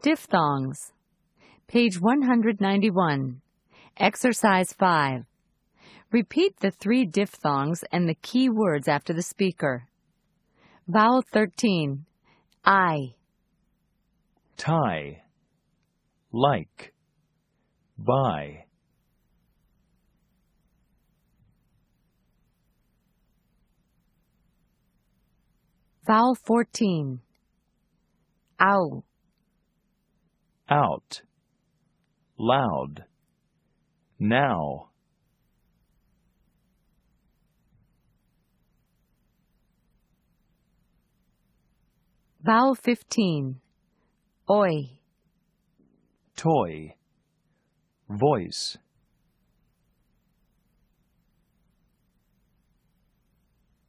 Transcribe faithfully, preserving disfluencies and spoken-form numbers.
Diphthongs. Page one hundred ninety-one. Exercise five. Repeat the three diphthongs and the key words after the speaker. Vowel thirteen. I. Tie. Like. Buy. Vowel fourteen. Ow. Out. Loud. Now. Vowel fifteen. Oi. Toy. Voice.